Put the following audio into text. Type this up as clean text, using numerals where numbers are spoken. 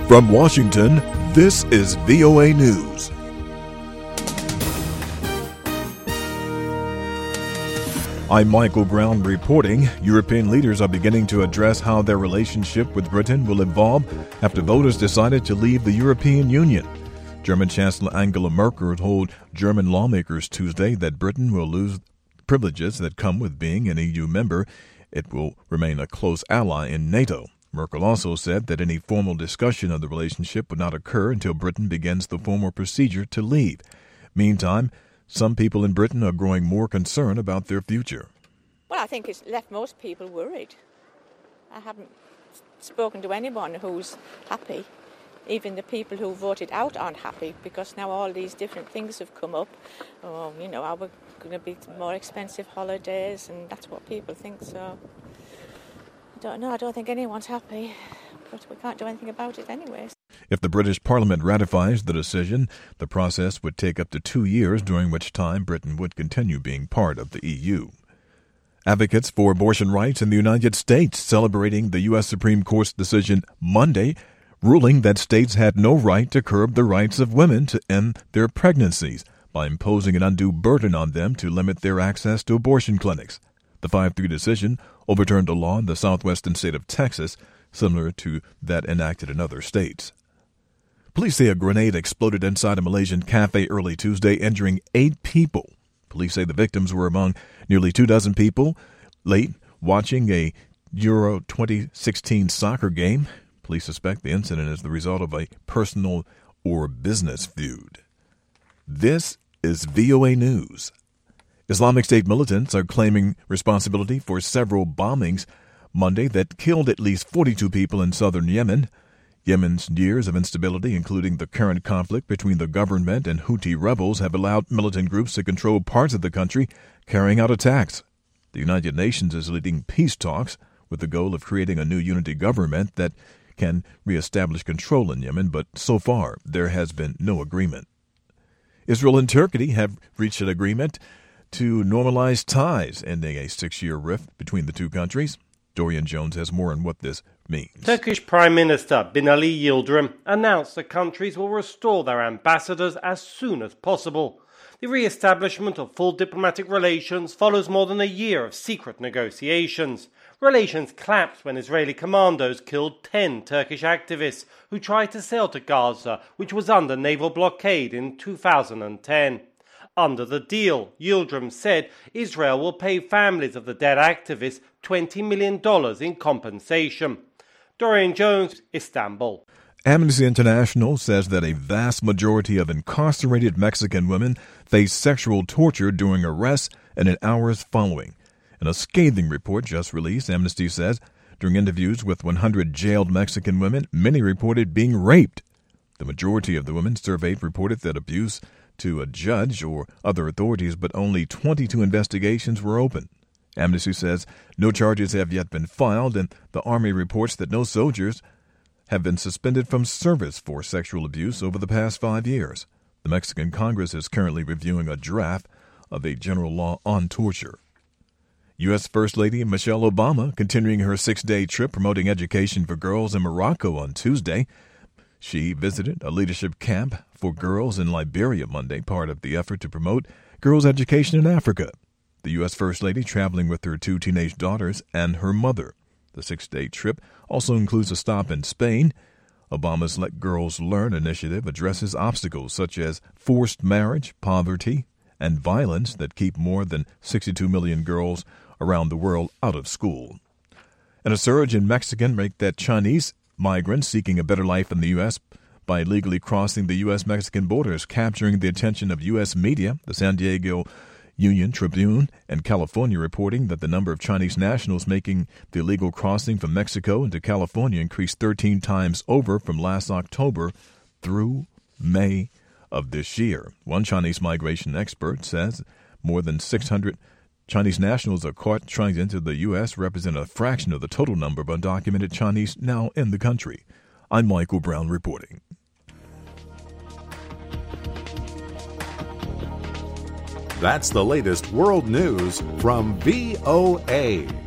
From Washington, this is VOA News. I'm Michael Brown reporting. European leaders are beginning to address how their relationship with Britain will evolve after voters decided to leave the European Union. German Chancellor Angela Merkel told German lawmakers Tuesday that Britain will lose privileges that come with being an EU member. It will remain a close ally in NATO. Merkel also said that any formal discussion of the relationship would not occur until Britain begins the formal procedure to leave. Meantime, some people in Britain are growing more concerned about their future. Well, I think it's left most people worried. I haven't spoken to anyone who's happy. Even the people who voted out aren't happy because now all these different things have come up. Are we going to be more expensive holidays? And that's what people think, so I don't know. I don't think anyone's happy, but we can't do anything about it anyways. If the British Parliament ratifies the decision, the process would take up to 2 years, during which time Britain would continue being part of the EU. Advocates for abortion rights in the United States celebrating the U.S. Supreme Court's decision Monday, ruling that states had no right to curb the rights of women to end their pregnancies by imposing an undue burden on them to limit their access to abortion clinics. The 5-3 decision overturned a law in the southwestern state of Texas, similar to that enacted in other states. Police say a grenade exploded inside a Malaysian cafe early Tuesday, injuring 8 people. Police say the victims were among nearly 24 people late watching a Euro 2016 soccer game. Police suspect the incident is the result of a personal or business feud. This is VOA News. Islamic State militants are claiming responsibility for several bombings Monday that killed at least 42 people in southern Yemen. Yemen's years of instability, including the current conflict between the government and Houthi rebels, have allowed militant groups to control parts of the country, carrying out attacks. The United Nations is leading peace talks with the goal of creating a new unity government that can reestablish control in Yemen, but so far there has been no agreement. Israel and Turkey have reached an agreement to normalize ties, ending a 6-year rift between the two countries. Dorian Jones has more on what this means. Turkish Prime Minister Binali Yildirim announced the countries will restore their ambassadors as soon as possible. The re-establishment of full diplomatic relations follows more than a year of secret negotiations. Relations collapsed when Israeli commandos killed 10 Turkish activists who tried to sail to Gaza, which was under naval blockade in 2010. Under the deal, Yildirim said Israel will pay families of the dead activists $20 million in compensation. Dorian Jones, Istanbul. Amnesty International says that a vast majority of incarcerated Mexican women face sexual torture during arrests and in hours following. In a scathing report just released, Amnesty says during interviews with 100 jailed Mexican women, many reported being raped. The majority of the women surveyed reported that abuse to a judge or other authorities, but only 22 investigations were open. Amnesty says no charges have yet been filed, and the Army reports that no soldiers have been suspended from service for sexual abuse over the past 5 years. The Mexican Congress is currently reviewing a draft of a general law on torture. U.S. First Lady Michelle Obama continuing her 6-day trip promoting education for girls in Morocco on Tuesday. She visited a leadership camp for girls in Liberia Monday, part of the effort to promote girls' education in Africa. The U.S. First Lady traveling with her 2 teenage daughters and her mother. The 6-day trip also includes a stop in Spain. Obama's Let Girls Learn initiative addresses obstacles such as forced marriage, poverty, and violence that keep more than 62 million girls around the world out of school. And a surge in Mexican make that Chinese migrants seeking a better life in the U.S. by illegally crossing the U.S.-Mexican borders, capturing the attention of U.S. media. The San Diego Union Tribune and California reporting that the number of Chinese nationals making the illegal crossing from Mexico into California increased 13 times over from last October through May of this year. One Chinese migration expert says more than 600 Chinese nationals are caught trying to enter the U.S., represent a fraction of the total number of undocumented Chinese now in the country. I'm Michael Brown reporting. That's the latest world news from VOA.